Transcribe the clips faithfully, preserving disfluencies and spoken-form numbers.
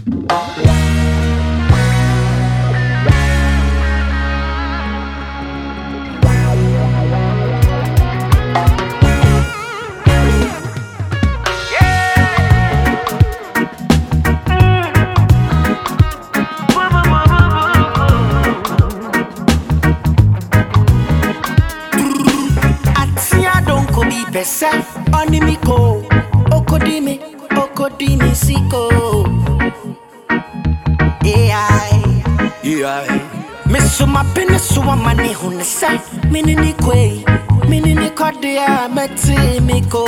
Besa, onimiko, okodimi, okodimi siko. Yeah, yeah. Misu mapene suwa mani hunesa, mini ni kwe, mini ni kodia, meti miko,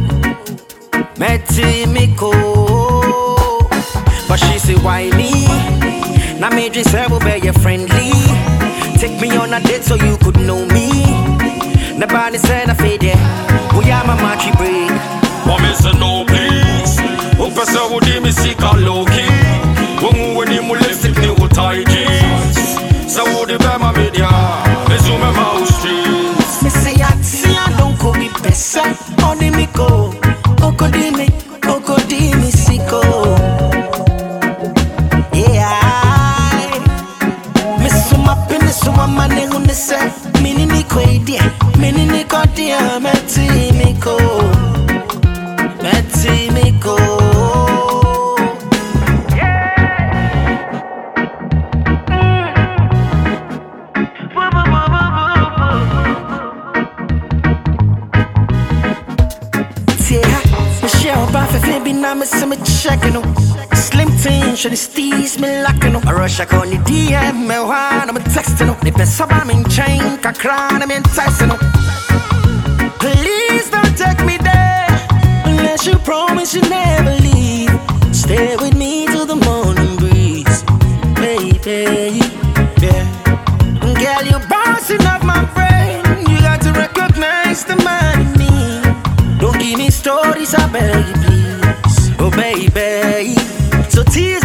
meti miko. But she say why me? Na me just say we'll be friendly. Take me on a date so you could know me. Nobody said I fade it. We are my matchy break. But me say no please. Upa say wo di me sick and low key. When we ni mu lipstick ni wo tie jeans. So wo di be my media. Me zoom my mouse streets. Me say I see I don't go be best. Only me go. Oko di me, oko di me siko. Yeah. Me suma pene suma mane hunde se. Mini ni kwe dia. Mini ni kodia meti miko, meti miko. Yeah, Michelle Buffett, baby, now me see me checking on. Slim teen, should the steez me locking on. I rush I call the D M, me one, I'm texting on. The best of I'm in chain, I cry, I'm enticing on. Please don't take me there unless you promise you never leave. Stay with me till the morning breeze, baby. Yeah, girl, you're bouncing off my brain. You got to recognize the man in me. Don't give me stories, I beg you, please. Oh, baby. So tears